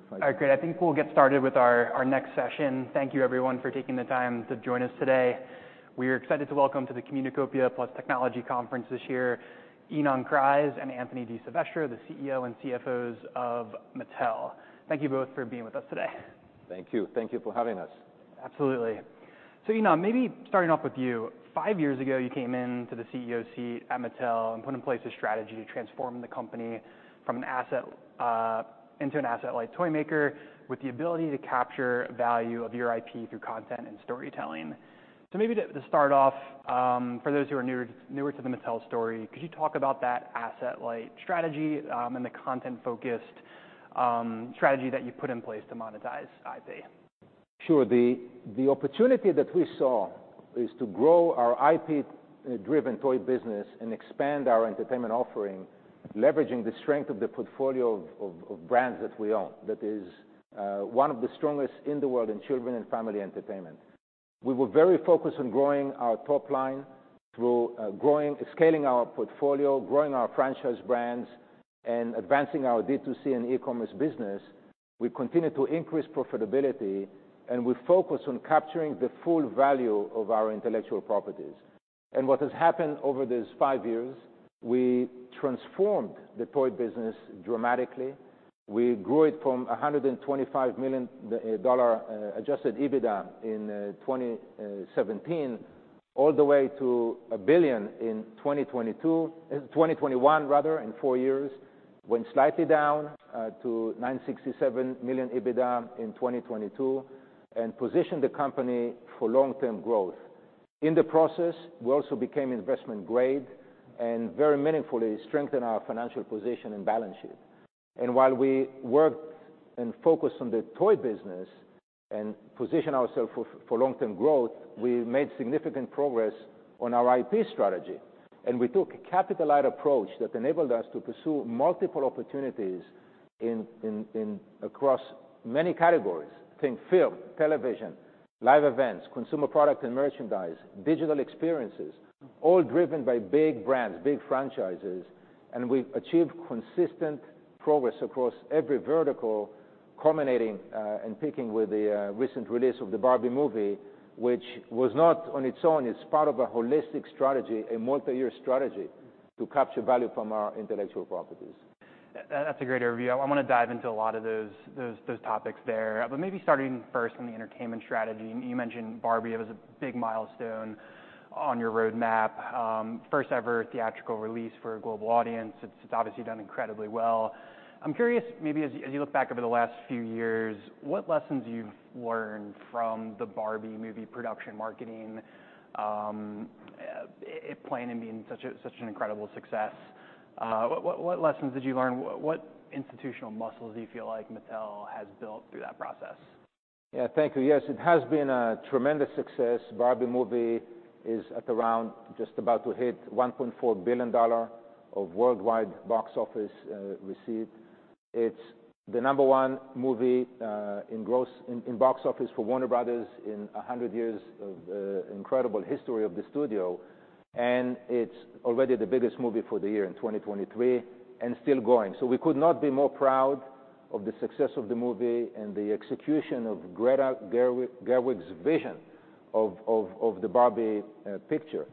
All fight. right, great. I think we'll get started with our next session. Thank you, everyone, for taking the time to join us today. We are excited to welcome to the Communacopia + Technology Conference this year, Ynon Kreiz and Anthony DiSilvestro, the CEO and CFOs of Mattel. Thank you both for being with us today. Thank you. Thank you for having us. Absolutely. So, Ynon, maybe starting off with you. 5 years ago, you came into the CEO seat at Mattel and put in place a strategy to transform the company from an asset into an asset-light toy maker with the ability to capture value of your IP through content and storytelling. So maybe to start off, for those who are newer to the Mattel story, could you talk about that asset-light strategy and the content-focused strategy that you put in place to monetize IP? Sure. The opportunity that we saw is to grow our IP-driven toy business and expand our entertainment offering, leveraging the strength of the portfolio of brands that we own. That is one of the strongest in the world in children and family entertainment. We were very focused on growing our top line through scaling our portfolio, growing our franchise brands, and advancing our D2C and e-commerce business. We continued to increase profitability, and we focused on capturing the full value of our intellectual properties. And what has happened over these 5 years, we transformed the toy business dramatically. We grew it from $125 million adjusted EBITDA in 2017 all the way to $1 billion in 2021 rather, in 4 years. Went slightly down to $967 million EBITDA in 2022, and positioned the company for long-term growth. In the process, we also became investment grade and very meaningfully strengthened our financial position and balance sheet. And while we worked and focused on the toy business and positioned ourselves for long-term growth, we made significant progress on our IP strategy. And we took a capital-light approach that enabled us to pursue multiple opportunities across many categories. Think film, television, live events, consumer product and merchandise, digital experiences, all driven by big brands, big franchises. And we've achieved consistent progress across every vertical, culminating and peaking with the recent release of the Barbie movie, which was not on its own. It's part of a holistic strategy, a multi-year strategy to capture value from our intellectual properties. That's a great overview. I want to dive into a lot of those topics there. But maybe starting first on the entertainment strategy. You mentioned Barbie. It was a big milestone on your roadmap. First ever theatrical release for a global audience. It's obviously done incredibly well. I'm curious, maybe as you look back over the last few years, what lessons you've learned from the Barbie movie production marketing, it playing and being such an incredible success. What lessons did you learn? What institutional muscles do you feel like Mattel has built through that process? Yeah, thank you. Yes, it has been a tremendous success. Barbie movie is at around just about to hit $1.4 billion of worldwide box office receipt. It's the number one movie in box office for Warner Brothers in 100 years of incredible history of the studio. And it's already the biggest movie for the year in 2023 and still going. So we could not be more proud of the success of the movie and the execution of Greta Gerwig's vision of the Barbie picture.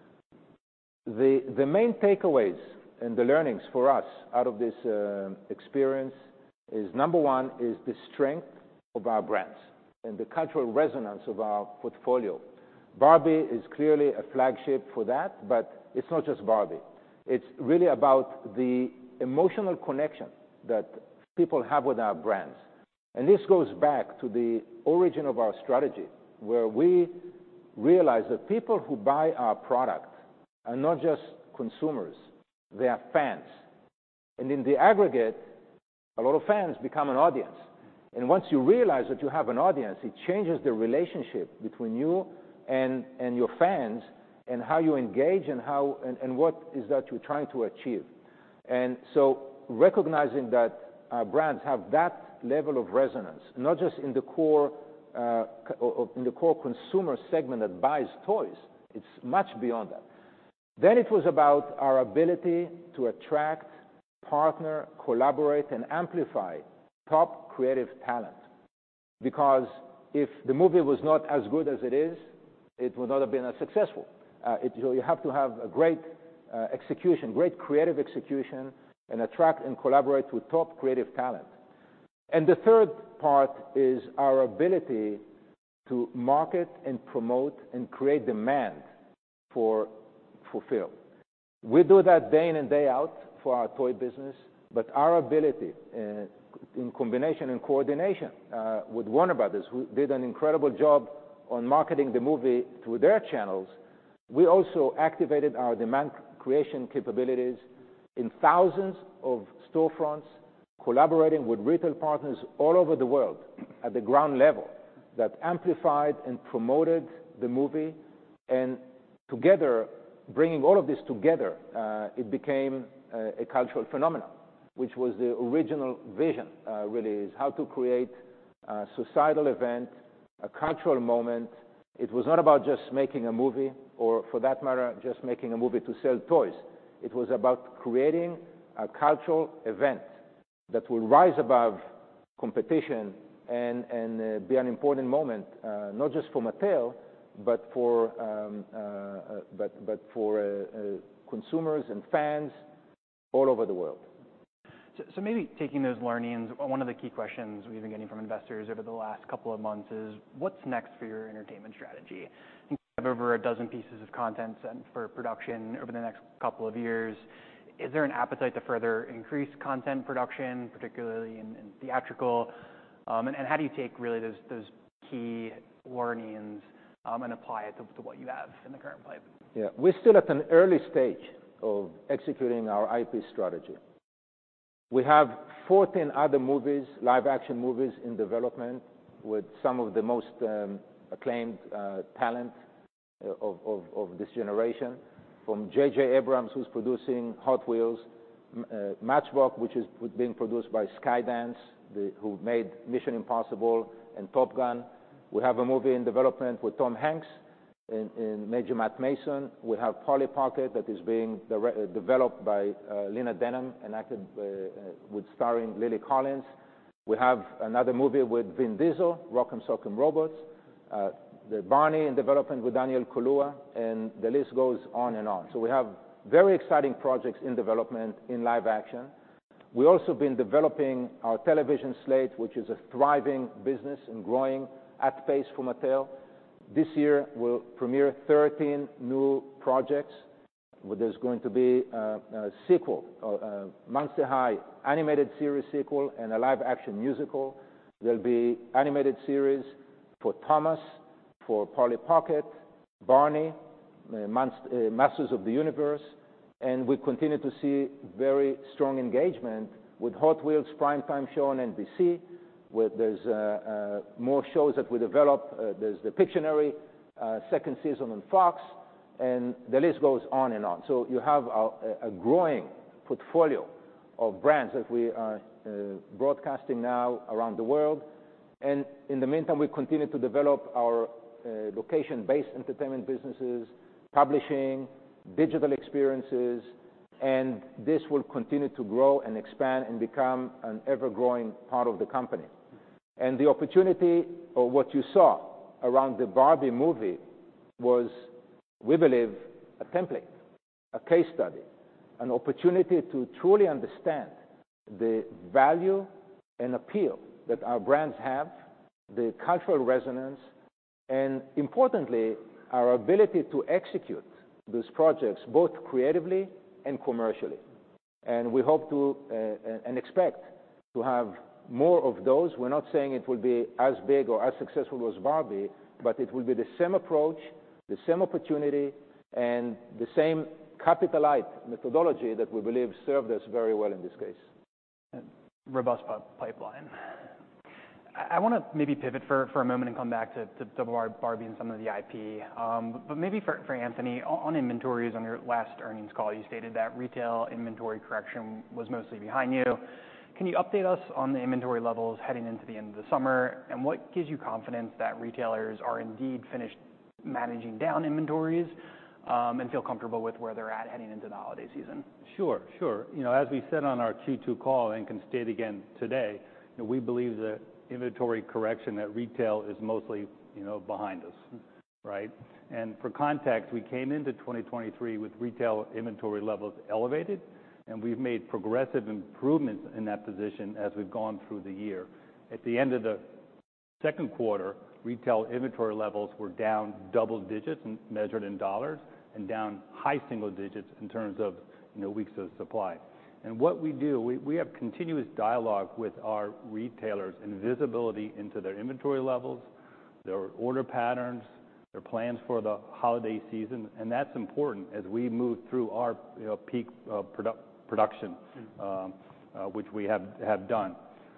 The main takeaways and the learnings for us out of this experience is, number one, is the strength of our brands and the cultural resonance of our portfolio. Barbie is clearly a flagship for that, but it's not just Barbie. It's really about the emotional connection that people have with our brands. And this goes back to the origin of our strategy, where we realize that people who buy our product are not just consumers, they are fans. And in the aggregate, a lot of fans become an audience. And once you realize that you have an audience, it changes the relationship between you and your fans, and how you engage and what is that you're trying to achieve. And so recognizing that our brands have that level of resonance, not just in the core consumer segment that buys toys, it's much beyond that. Then it was about our ability to attract, partner, collaborate, and amplify top creative talent. Because if the movie was not as good as it is, it would not have been as successful. You have to have a great execution, great creative execution, and attract and collaborate with top creative talent. And the third part is our ability to market and promote and create demand for film. We do that day in and day out for our toy business, but our ability in combination and coordination with Warner Brothers, who did an incredible job on marketing the movie through their channels, we also activated our demand creation capabilities in thousands of storefronts, collaborating with retail partners all over the world at the ground level that amplified and promoted the movie. And together, bringing all of this together, it became a cultural phenomenon, which was the original vision, really, is how to create a societal event, a cultural moment. It was not about just making a movie, or for that matter, just making a movie to sell toys. It was about creating a cultural event that will rise above competition and be an important moment, not just for Mattel, but for consumers and fans all over the world. So maybe taking those learnings, one of the key questions we've been getting from investors over the last couple of months is, what's next for your entertainment strategy? I think you have over a dozen pieces of content set for production over the next couple of years. Is there an appetite to further increase content production, particularly in theatrical? And how do you take really those key learnings and apply it to what you have in the current pipe? Yeah, we're still at an early stage of executing our IP strategy. We have 14 other movies, live-action movies, in development with some of the most acclaimed talent of this generation, from J.J. Abrams, who's producing Hot Wheels, Matchbox, which is being produced by Skydance, who made Mission Impossible and Top Gun. We have a movie in development with Tom Hanks in Major Matt Mason. We have Polly Pocket that is being developed by Lena Dunham and acted with starring Lily Collins. We have another movie with Vin Diesel, Rock'em Sock'em Robots. The Barney in development with Daniel Kaluuya, and the list goes on and on. So we have very exciting projects in development in live action. We've also been developing our television slate, which is a thriving business and growing at pace for Mattel. This year, we'll premiere 13 new projects. There's going to be a sequel, Monster High animated series sequel, and a live-action musical. There'll be animated series for Thomas, for Polly Pocket, Barney, Masters of the Universe, and we continue to see very strong engagement with Hot Wheels primetime show on NBC. There's more shows that we develop. There's the Pictionary second season on Fox, and the list goes on and on. So you have a growing portfolio of brands that we are broadcasting now around the world. And in the meantime, we continue to develop our location-based entertainment businesses, publishing, digital experiences, and this will continue to grow and expand and become an ever-growing part of the company. And the opportunity, or what you saw around the Barbie movie, was, we believe, a template, a case study, an opportunity to truly understand the value and appeal that our brands have, the cultural resonance, and importantly, our ability to execute those projects both creatively and commercially. And we hope to and expect to have more of those. We're not saying it will be as big or as successful as Barbie, but it will be the same approach, the same opportunity, and the same capital-light methodology that we believe served us very well in this case. Robust pipeline. I want to maybe pivot for a moment and come back to Barbie and some of the IP. But maybe for Anthony, on inventories, on your last earnings call, you stated that retail inventory correction was mostly behind you. Can you update us on the inventory levels heading into the end of the summer, and what gives you confidence that retailers are indeed finished managing down inventories and feel comfortable with where they're at heading into the holiday season? Sure. You know, as we said on our Q2 call and can state again today, we believe the inventory correction at retail is mostly, behind us, right? And for context, we came into 2023 with retail inventory levels elevated, and we've made progressive improvements in that position as we've gone through the year. At the end of the second quarter, retail inventory levels were down double digits and measured in dollars, and down high single digits in terms of, weeks of supply. And what we do, we have continuous dialogue with our retailers and visibility into their inventory levels, their order patterns, their plans for the holiday season, and that's important as we move through our, peak production, which we have done.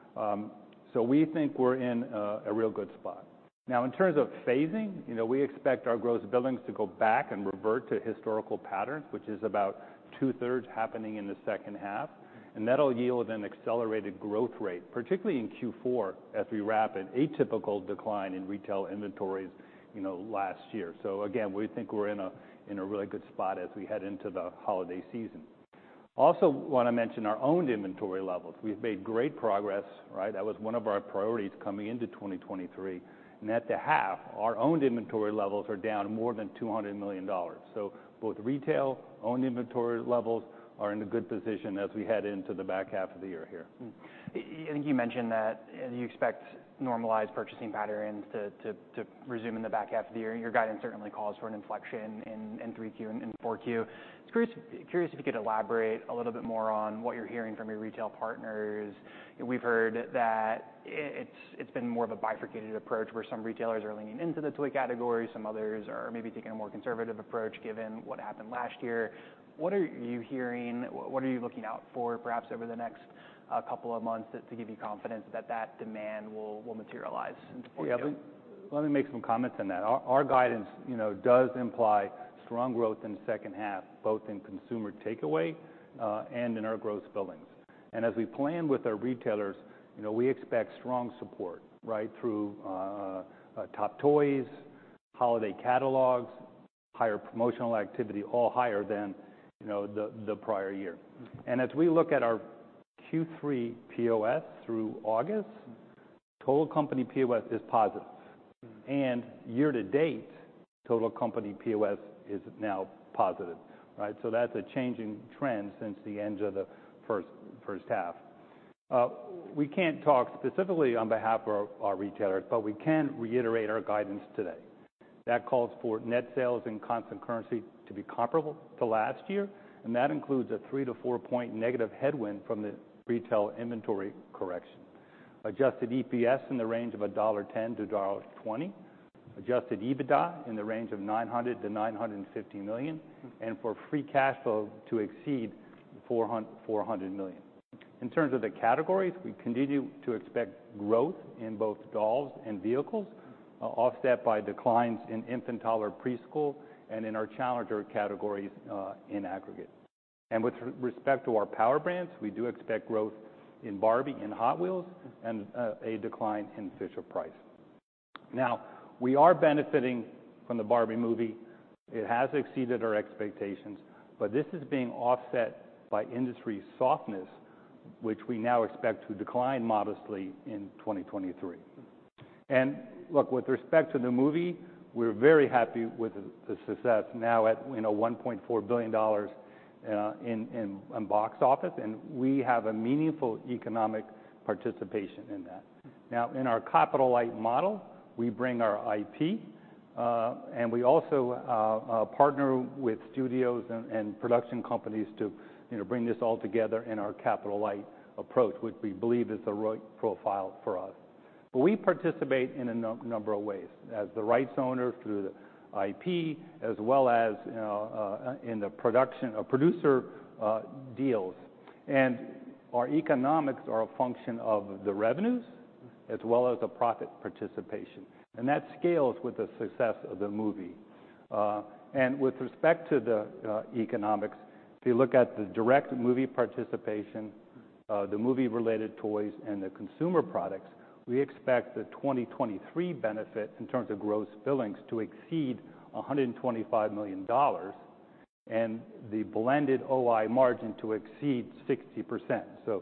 So we think we're in a real good spot. Now, in terms of phasing, we expect our gross billings to go back and revert to historical patterns, which is about 2/3 happening in the second half, and that'll yield an accelerated growth rate, particularly in Q4, as we wrap an atypical decline in retail inventories, last year. So again, we think we're in a really good spot as we head into the holiday season. Also want to mention our owned inventory levels. We've made great progress, right? That was one of our priorities coming into 2023. And at the half, our owned inventory levels are down more than $200 million. So both retail owned inventory levels are in a good position as we head into the back half of the year here. I think you mentioned that you expect normalized purchasing patterns to resume in the back half of the year. Your guidance certainly calls for an inflection in 3Q and 4Q. Curious if you could elaborate a little bit more on what you're hearing from your retail partners. We've heard that it's been more of a bifurcated approach, where some retailers are leaning into the toy category, some others are maybe taking a more conservative approach given what happened last year. What are you hearing? What are you looking out for, perhaps over the next couple of months, to give you confidence that demand will materialize into 4Q? Yeah, let me make some comments on that. Our guidance, does imply strong growth in the second half, both in consumer takeaway and in our gross billings. And as we plan with our retailers, we expect strong support, right, through top toys, holiday catalogs, higher promotional activity, all higher than, the prior year. And as we look at our Q3 POS through August, total company POS is positive. And year to date, total company POS is now positive, right? So that's a changing trend since the end of the first half. We can't talk specifically on behalf of our retailers, but we can reiterate our guidance today. That calls for net sales in constant currency to be comparable to last year, and that includes a 3 to 4 point negative headwind from the retail inventory correction. Adjusted EPS in the range of $1.10 to $1.20. Adjusted EBITDA in the range of $900 to $950 million, and for free cash flow to exceed $400 million. In terms of the categories, we continue to expect growth in both dolls and vehicles, offset by declines in infant, toddler, preschool, and in our challenger categories in aggregate. And with respect to our power brands, we do expect growth in Barbie and Hot Wheels, and a decline in Fisher-Price. Now, we are benefiting from the Barbie movie. It has exceeded our expectations, but this is being offset by industry softness, which we now expect to decline modestly in 2023. And look, with respect to the movie, we're very happy with the success now at, $1.4 billion in box office, and we have a meaningful economic participation in that. Now, in our capital light model, we bring our IP, and we also partner with studios and production companies to, bring this all together in our capital light approach, which we believe is the right profile for us. But we participate in a number of ways, as the rights owner through the IP, as well as in the producer deals. And our economics are a function of the revenues as well as the profit participation, and that scales with the success of the movie. And with respect to the economics, if you look at the direct movie participation, the movie-related toys, and the consumer products, we expect the 2023 benefit in terms of gross billings to exceed $125 million, and the blended OI margin to exceed 60%. So,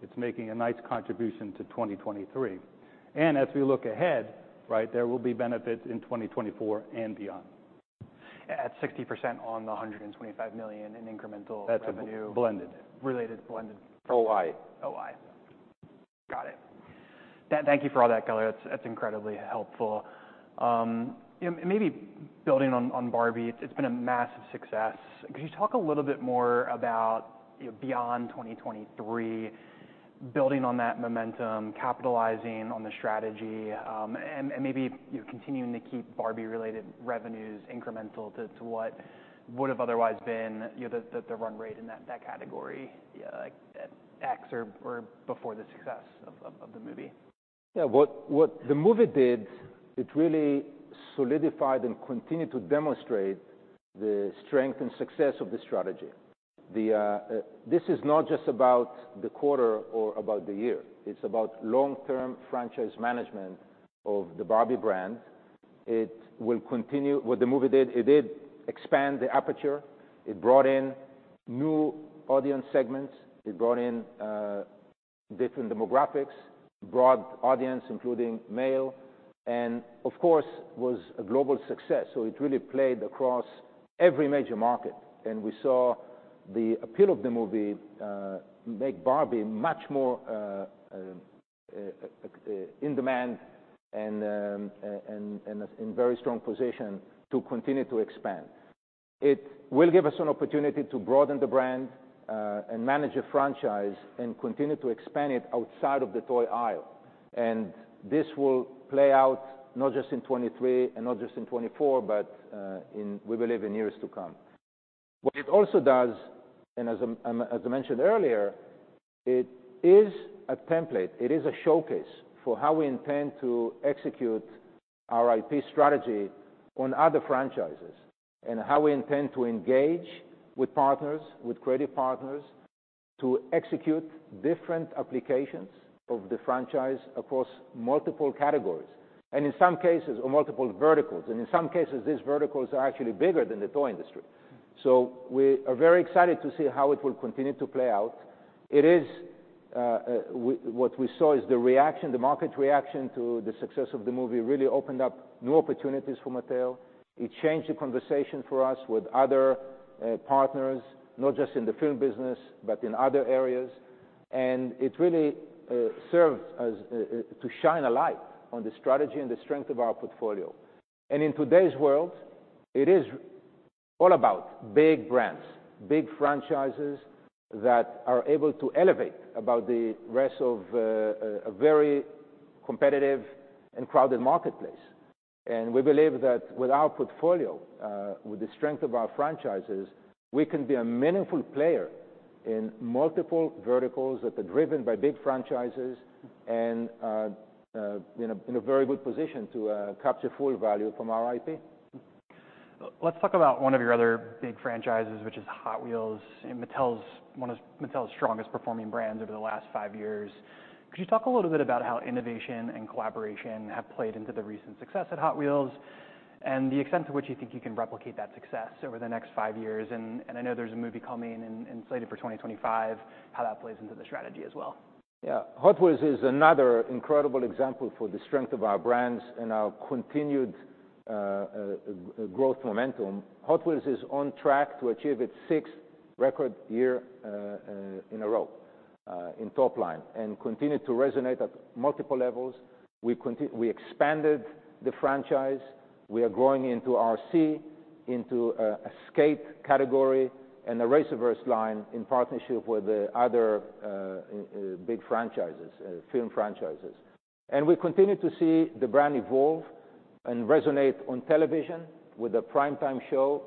It's making a nice contribution to 2023. And as we look ahead, right, there will be benefits in 2024 and beyond. At 60% on the $125 million in incremental That's revenue. That's blended. Related, blended. OI. OI. Got it. Thank you for all that, color. That's incredibly helpful. Maybe building on Barbie, it's been a massive success. Could you talk a little bit more about, beyond 2023, building on that momentum, capitalizing on the strategy, and maybe continuing to keep Barbie-related revenues incremental to what would have otherwise been the run rate in that category, like at X or before the success of the movie? Yeah, what the movie did, it really solidified and continued to demonstrate the strength and success of the strategy. This is not just about the quarter or about the year. It's about long-term franchise management of the Barbie brand. It will continue. What the movie did, it did expand the aperture. It brought in new audience segments. It brought in different demographics, broad audience, including male, and of course, was a global success. So it really played across every major market. And we saw the appeal of the movie make Barbie much more in demand and in very strong position to continue to expand. It will give us an opportunity to broaden the brand and manage a franchise and continue to expand it outside of the toy aisle. And this will play out not just in 23 and not just in 24, but we believe in years to come. What it also does, and as I mentioned earlier, it is a template. It is a showcase for how we intend to execute our IP strategy on other franchises, and how we intend to engage with partners, with creative partners, to execute different applications of the franchise across multiple categories, and in some cases, or multiple verticals. And in some cases, these verticals are actually bigger than the toy industry. So we are very excited to see how it will continue to play out. It is what we saw is the reaction, the market reaction to the success of the movie really opened up new opportunities for Mattel. It changed the conversation for us with other partners, not just in the film business, but in other areas. And it really served as to shine a light on the strategy and the strength of our portfolio. And in today's world, it is all about big brands, big franchises that are able to elevate above the rest of a very competitive and crowded marketplace. And we believe that with our portfolio, with the strength of our franchises, we can be a meaningful player in multiple verticals that are driven by big franchises and in a very good position to capture full value from our IP. Let's talk about one of your other big franchises, which is Hot Wheels. One of Mattel's strongest performing brands over the last 5 years. Could you talk a little bit about how innovation and collaboration have played into the recent success at Hot Wheels, and the extent to which you think you can replicate that success over the next 5 years? And I know there's a movie coming and slated for 2025, how that plays into the strategy as well. Yeah, Hot Wheels is another incredible example for the strength of our brands and our continued growth momentum. Hot Wheels is on track to achieve its 6th record year in a row in top line, and continue to resonate at multiple levels. We expanded the franchise. We are growing into RC, into a skate category, and a Racerverse line in partnership with the other big franchises, film franchises. And we continue to see the brand evolve and resonate on television with a primetime show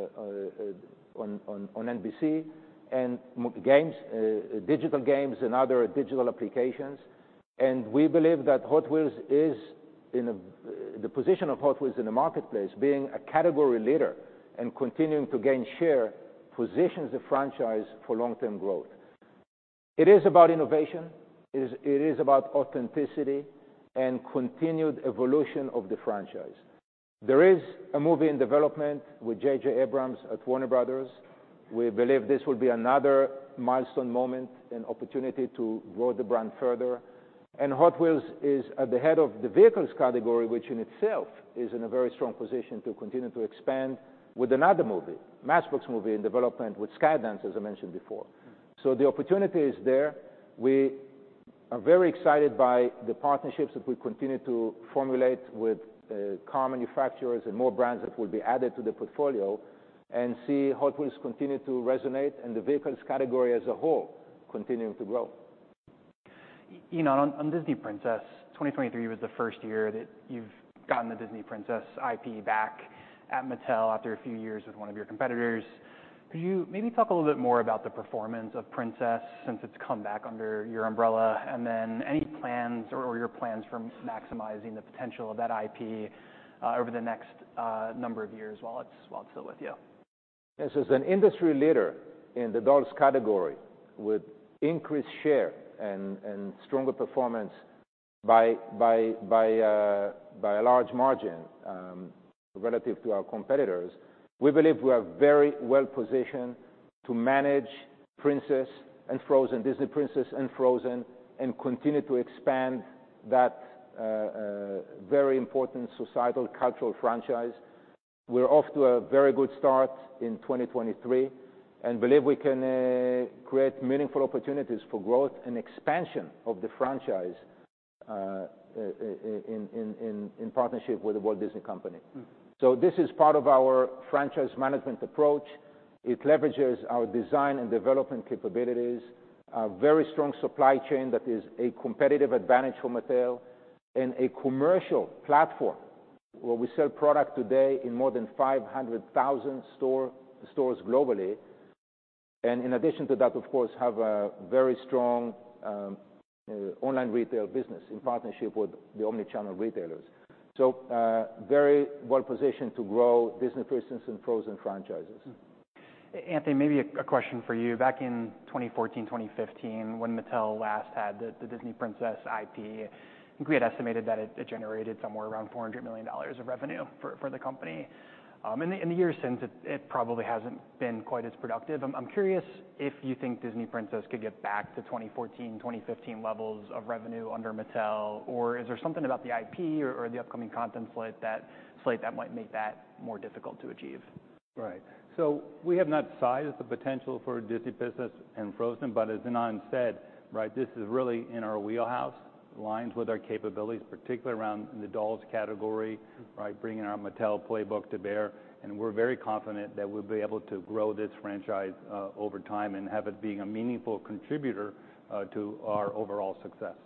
on NBC, and games, digital games and other digital applications. And we believe that Hot Wheels is the position of Hot Wheels in the marketplace, being a category leader and continuing to gain share, positions the franchise for long-term growth. It is about innovation. It is about authenticity and continued evolution of the franchise. There is a movie in development with J.J. Abrams at Warner Brothers. We believe this will be another milestone moment and opportunity to grow the brand further. And Hot Wheels is at the head of the vehicles category, which in itself is in a very strong position to continue to expand with another movie, Matchbox movie in development with Skydance, as I mentioned before. So the opportunity is there. We are very excited by the partnerships that we continue to formulate with car manufacturers and more brands that will be added to the portfolio, and see Hot Wheels continue to resonate and the vehicles category as a whole continuing to grow. You know, on Disney Princess, 2023 was the first year that you've gotten the Disney Princess IP back at Mattel after a few years with one of your competitors. Could you maybe talk a little bit more about the performance of Princess since it's come back under your umbrella? And then any plans or your plans for maximizing the potential of that IP over the next number of years while it's still with you? Yes, as an industry leader in the dolls category with increased share and stronger performance by a large margin relative to our competitors, we believe we are very well positioned to manage Princess and Frozen, Disney Princess and Frozen, and continue to expand that very important societal cultural franchise. We're off to a very good start in 2023 and believe we can create meaningful opportunities for growth and expansion of the franchise in partnership with the Walt Disney Company. So this is part of our franchise management approach. It leverages our design and development capabilities, a very strong supply chain that is a competitive advantage for Mattel, and a commercial platform where we sell product today in more than 500,000 stores globally. And in addition to that, of course, have a very strong online retail business in partnership with the omnichannel retailers. So very well positioned to grow Disney Princess and Frozen franchises. Anthony, maybe a question for you. Back in 2014, 2015, when Mattel last had the Disney Princess IP, I think we had estimated that it generated somewhere around $400 million of revenue for the company. In the years since, it probably hasn't been quite as productive. I'm curious if you think Disney Princess could get back to 2014, 2015 levels of revenue under Mattel, or is there something about the IP or the upcoming content slate that might make that more difficult to achieve? Right. So we have not sized the potential for Disney Princess and Frozen, but as Ynon said, right, this is really in our wheelhouse, aligns with our capabilities, particularly around the dolls category, right, bringing our Mattel playbook to bear. And we're very confident that we'll be able to grow this franchise over time and have it being a meaningful contributor to our overall success.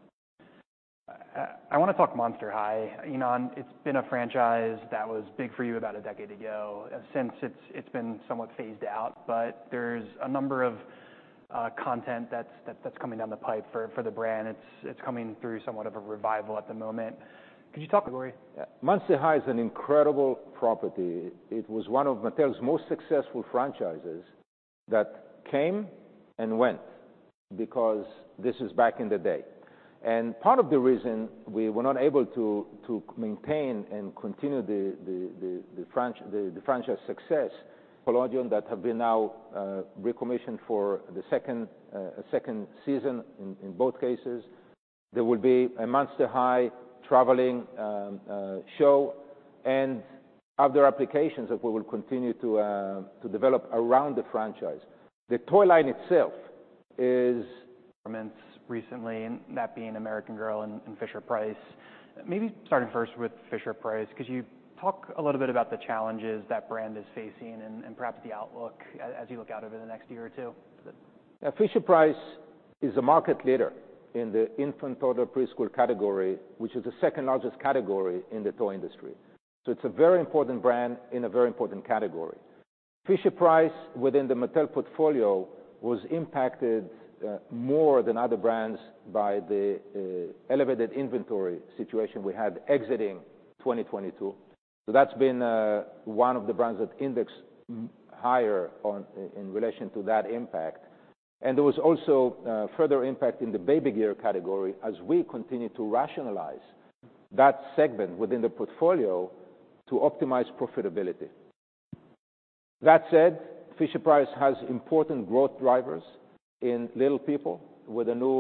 I want to talk Monster High. Ynon, it's been a franchise that was big for you about a decade ago. Since it's been somewhat phased out, but there's a number of content that's coming down the pipe for the brand. It's coming through somewhat of a revival at the moment. Could you talk about it? Yeah. Monster High is an incredible property. It was one of Mattel's most successful franchises that came and went because this is back in the day. And part of the reason we were not able to maintain and continue the franchise success, Nickelodeon, that have been now recommissioned for the second season in both cases. There will be a Monster High traveling show and other applications that we will continue to develop around the franchise. The toy line itself is recently, and that being American Girl and Fisher-Price. Maybe starting first with Fisher-Price, could you talk a little bit about the challenges that brand is facing and perhaps the outlook as you look out over the next year or two? Yeah, Fisher-Price is a market leader in the infant, toddler, preschool category, which is the second largest category in the toy industry. So it's a very important brand in a very important category. Fisher-Price, within the Mattel portfolio, was impacted more than other brands by the elevated inventory situation we had exiting 2022. So that's been one of the brands that indexed higher in relation to that impact. And there was also further impact in the baby gear category as we continue to rationalize that segment within the portfolio to optimize profitability. That said, Fisher-Price has important growth drivers in Little People with a new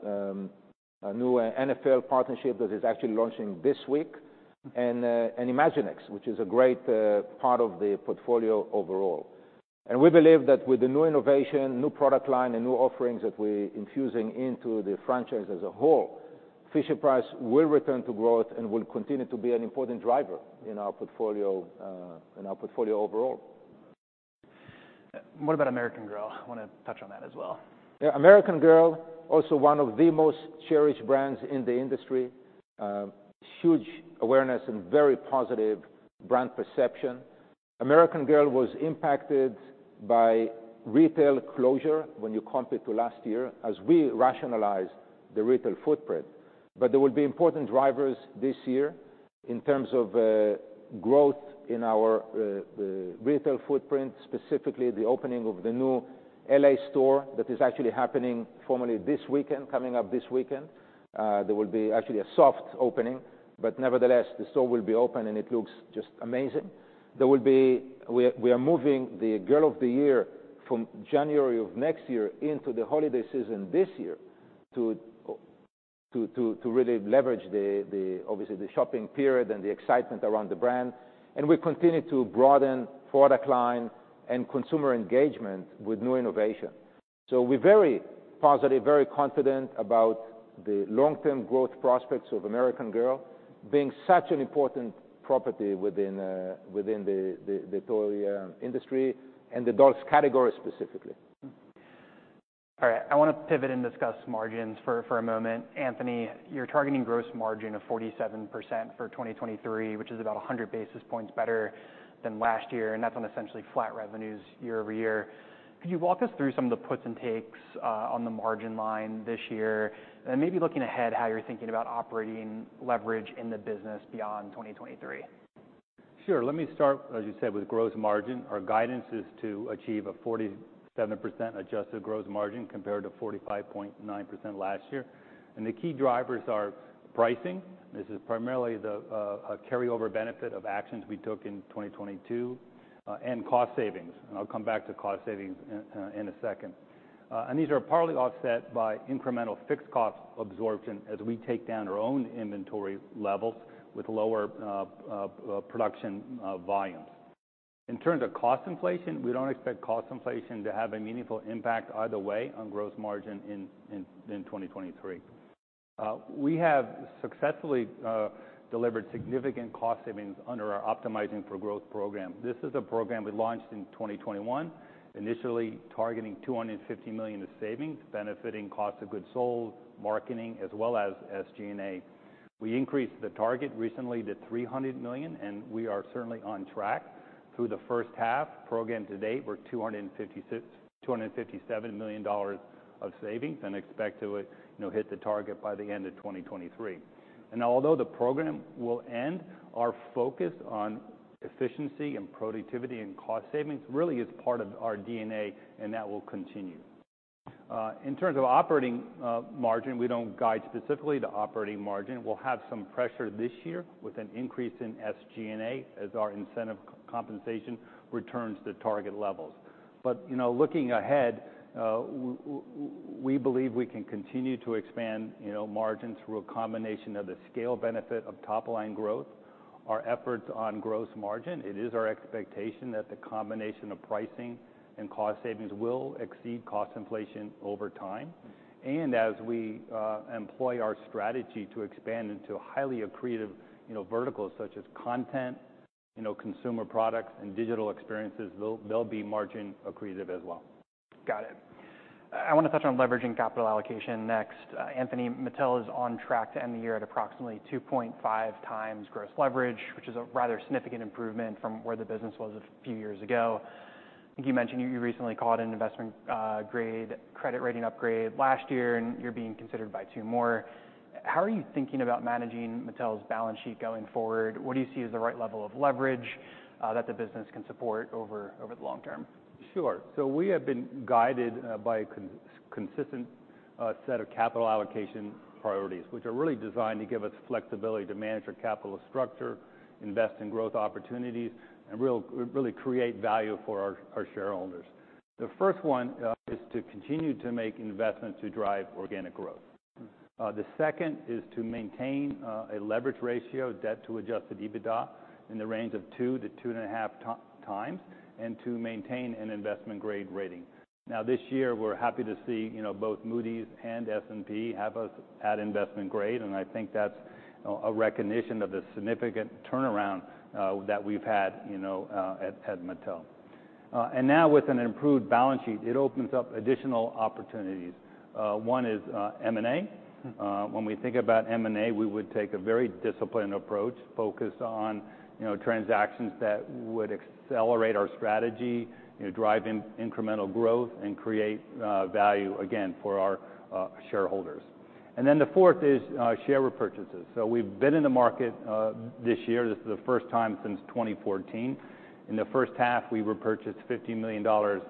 NFL partnership that is actually launching this week, and Imaginext, which is a great part of the portfolio overall. And we believe that with the new innovation, new product line, and new offerings that we're infusing into the franchise as a whole, Fisher-Price will return to growth and will continue to be an important driver in our portfolio overall. What about American Girl? I want to touch on that as well. Yeah, American Girl, also one of the most cherished brands in the industry. Huge awareness and very positive brand perception. American Girl was impacted by retail closure when you compare to last year as we rationalize the retail footprint. But there will be important drivers this year in terms of growth in our retail footprint, specifically the opening of the new LA store that is actually happening formally this weekend, coming up this weekend. There will be actually a soft opening, but nevertheless, the store will be open and it looks just amazing. There will be, we are moving the Girl of the Year from January of next year into the holiday season this year to really leverage obviously the shopping period and the excitement around the brand. And we continue to broaden product line and consumer engagement with new innovation. So we're very positive, very confident about the long-term growth prospects of American Girl being such an important property within the toy industry and the dolls category specifically. All right, I want to pivot and discuss margins for a moment. Anthony, you're targeting gross margin of 47% for 2023, which is about 100 basis points better than last year, and that's on essentially flat revenues year over year. Could you walk us through some of the puts and takes on the margin line this year, and maybe looking ahead, how you're thinking about operating leverage in the business beyond 2023? Sure. Let me start, as you said, with gross margin. Our guidance is to achieve a 47% adjusted gross margin compared to 45.9% last year. And the key drivers are pricing. This is primarily a carryover benefit of actions we took in 2022, and cost savings. And I'll come back to cost savings in a second. And these are partly offset by incremental fixed cost absorption as we take down our own inventory levels with lower production volumes. In terms of cost inflation, we don't expect cost inflation to have a meaningful impact either way on gross margin in 2023. We have successfully delivered significant cost savings under our Optimizing for Growth program. This is a program we launched in 2021, initially targeting $250 million of savings, benefiting cost of goods sold, marketing, as well as SG&A. We increased the target recently to $300 million, and we are certainly on track. Through the first half program to date, we're $257 million of savings, and expect to hit the target by the end of 2023. And although the program will end, our focus on efficiency and productivity and cost savings really is part of our DNA, and that will continue. In terms of operating margin, we don't guide specifically to operating margin. We'll have some pressure this year with an increase in SG&A as our incentive compensation returns to target levels. But looking ahead, we believe we can continue to expand margin through a combination of the scale benefit of top line growth, our efforts on gross margin. It is our expectation that the combination of pricing and cost savings will exceed cost inflation over time. And as we employ our strategy to expand into highly accretive verticals such as content, consumer products, and digital experiences, they'll be margin accretive as well. Got it. I want to touch on leveraging capital allocation next. Anthony, Mattel is on track to end the year at approximately 2.5 times gross leverage, which is a rather significant improvement from where the business was a few years ago. I think you mentioned you recently called an investment grade credit rating upgrade last year, and you're being considered by two more. How are you thinking about managing Mattel's balance sheet going forward? What do you see as the right level of leverage that the business can support over the long term? Sure. So we have been guided by a consistent set of capital allocation priorities, which are really designed to give us flexibility to manage our capital structure, invest in growth opportunities, and really create value for our shareholders. The first one is to continue to make investments to drive organic growth. The second is to maintain a leverage ratio, debt to adjusted EBITDA, in the range of 2 to 2.5 times, and to maintain an investment-grade rating. Now, this year, we're happy to see, both Moody's and S&P have us at investment grade, and I think that's a recognition of the significant turnaround that we've had, at Mattel. And now with an improved balance sheet, it opens up additional opportunities. One is M&A. When we think about M&A, we would take a very disciplined approach, focused on, transactions that would accelerate our strategy, drive incremental growth, and create value, again, for our shareholders. And then the fourth is share repurchases. So we've been in the market this year. This is the first time since 2014. In the first half, we repurchased $50 million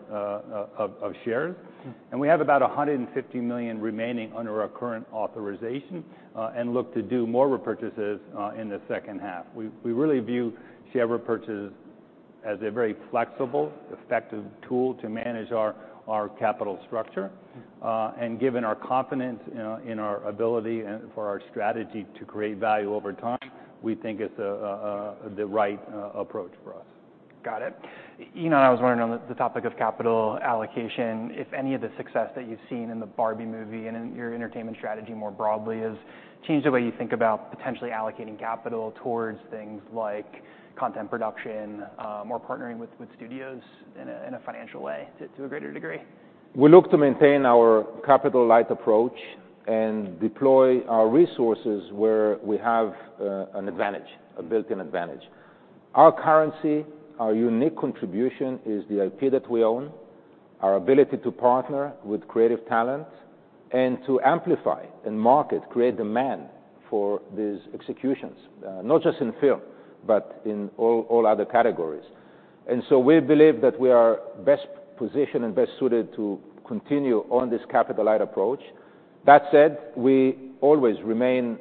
of shares, and we have about $150 million remaining under our current authorization, and look to do more repurchases in the second half. We really view share repurchases as a very flexible, effective tool to manage our capital structure, and given our confidence in our ability and for our strategy to create value over time, we think it's the right approach for us. Got it. I was wondering on the topic of capital allocation, if any of the success that you've seen in the Barbie movie and in your entertainment strategy more broadly has changed the way you think about potentially allocating capital towards things like content production, or partnering with studios in a financial way to a greater degree? We look to maintain our capital-light approach and deploy our resources where we have an advantage, a built-in advantage. Our currency, our unique contribution is the IP that we own, our ability to partner with creative talent, and to amplify and market, create demand for these executions, not just in film, but in all other categories. And so we believe that we are best positioned and best suited to continue on this capital-light approach. That said, we always remain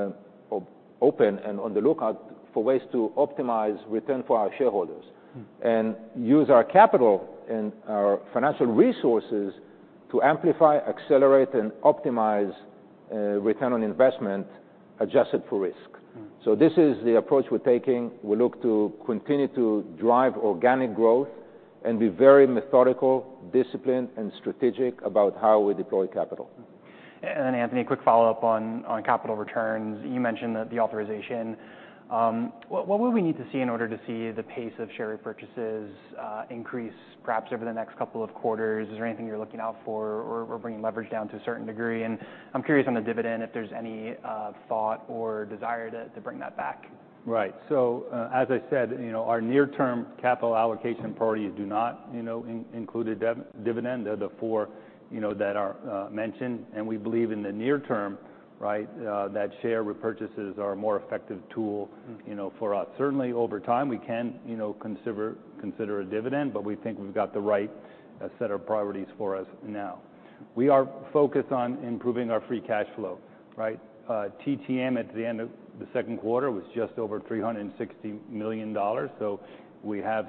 open and on the lookout for ways to optimize return for our shareholders, and use our capital and our financial resources to amplify, accelerate, and optimize return on investment adjusted for risk. So this is the approach we're taking. We look to continue to drive organic growth and be very methodical, disciplined, and strategic about how we deploy capital. And then, Anthony, a quick follow-up on capital returns. You mentioned that the authorization. What would we need to see in order to see the pace of share repurchases increase, perhaps over the next couple of quarters? Is there anything you're looking out for or bringing leverage down to a certain degree? And I'm curious on the dividend, if there's any thought or desire to bring that back. Right. So, as I said, our near-term capital allocation priorities do not, include a dividend. They're the four, that are mentioned, and we believe in the near term, right, that share repurchases are a more effective tool, for us. Certainly, over time, we can, consider a dividend, but we think we've got the right set of priorities for us now. We are focused on improving our free cash flow, right? TTM at the end of the second quarter was just over $360 million. So we have,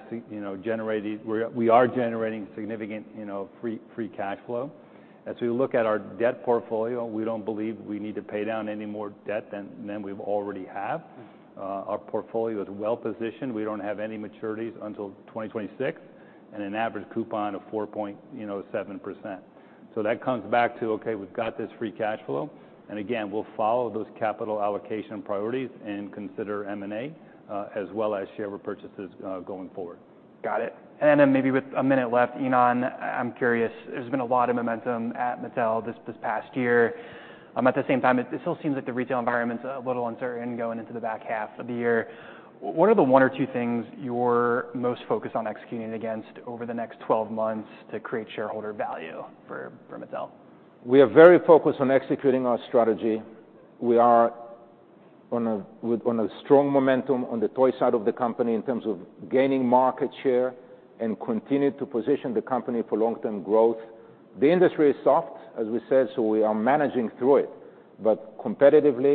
we are generating significant, free cash flow. As we look at our debt portfolio, we don't believe we need to pay down any more debt than we already have. Our portfolio is well positioned. We don't have any maturities until 2026, and an average coupon of 4.7%. So that comes back to, okay, we've got this free cash flow, and again, we'll follow those capital allocation priorities and consider M&A, as well as share repurchases, going forward. Got it. And then maybe with a minute left, Ynon, I'm curious, there's been a lot of momentum at Mattel this past year. At the same time, it still seems like the retail environment's a little uncertain going into the back half of the year. What are the one or two things you're most focused on executing against over the next 12 months to create shareholder value for Mattel? We are very focused on executing our strategy. We are on a strong momentum on the toy side of the company in terms of gaining market share and continue to position the company for long-term growth. The industry is soft, as we said, so we are managing through it. But competitively,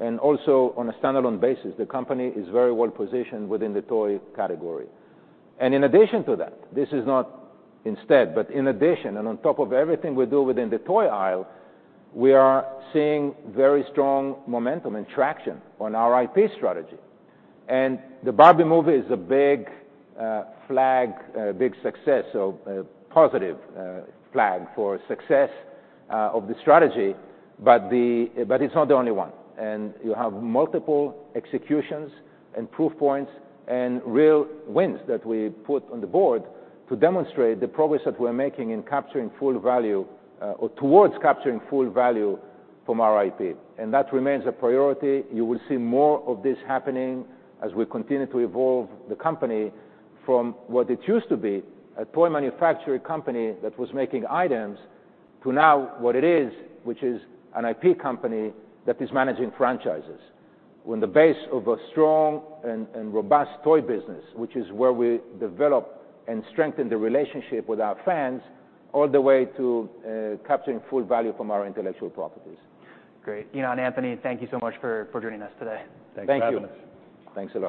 and also on a standalone basis, the company is very well positioned within the toy category. And in addition to that, this is not instead, but in addition, and on top of everything we do within the toy aisle, we are seeing very strong momentum and traction on our IP strategy. And the Barbie movie is a big flag, big success, so a positive flag for success of the strategy, but it's not the only one. And you have multiple executions and proof points and real wins that we put on the board to demonstrate the progress that we're making in capturing full value, or towards capturing full value from our IP. And that remains a priority. You will see more of this happening as we continue to evolve the company from what it used to be, a toy manufacturing company that was making items, to now what it is, which is an IP company that is managing franchises. On the base of a strong and robust toy business, which is where we develop and strengthen the relationship with our fans, all the way to capturing full value from our intellectual properties. Great. Ynon, Anthony, thank you so much for joining us today. Thanks for having us. Thanks a lot.